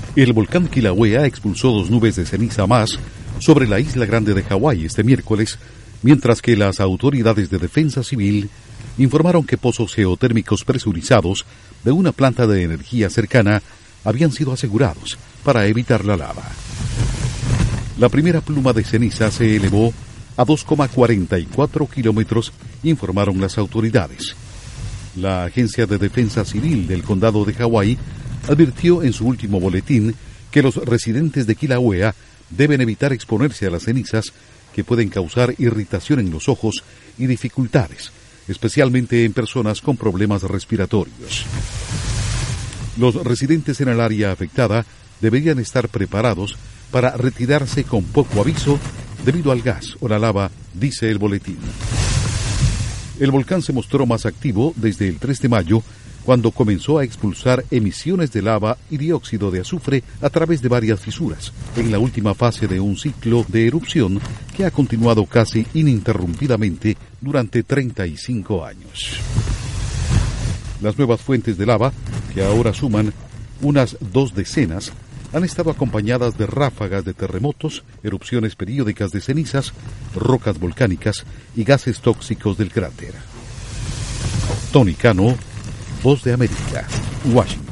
El volcán Kilauea expulsó 2 nubes de ceniza más sobre la isla grande de Hawái este miércoles, mientras que las autoridades de defensa civil informaron que pozos geotérmicos presurizados de una planta de energía cercana habían sido asegurados para evitar la lava. La primera pluma de ceniza se elevó a 2,44 kilómetros, informaron las autoridades. La Agencia de Defensa Civil del Condado de Hawái advirtió en su último boletín que los residentes de Kilauea deben evitar exponerse a las cenizas que pueden causar irritación en los ojos y dificultades, especialmente en personas con problemas respiratorios. Los residentes en el área afectada deberían estar preparados para retirarse con poco aviso debido al gas o la lava, dice el boletín. El volcán se mostró más activo desde el 3 de mayo, cuando comenzó a expulsar emisiones de lava y dióxido de azufre a través de varias fisuras, en la última fase de un ciclo de erupción que ha continuado casi ininterrumpidamente durante 35 años. Las nuevas fuentes de lava, que ahora suman unas 2 decenas, han estado acompañadas de ráfagas de terremotos, erupciones periódicas de cenizas, rocas volcánicas y gases tóxicos del cráter. Tony Cano, Voz de América, Washington.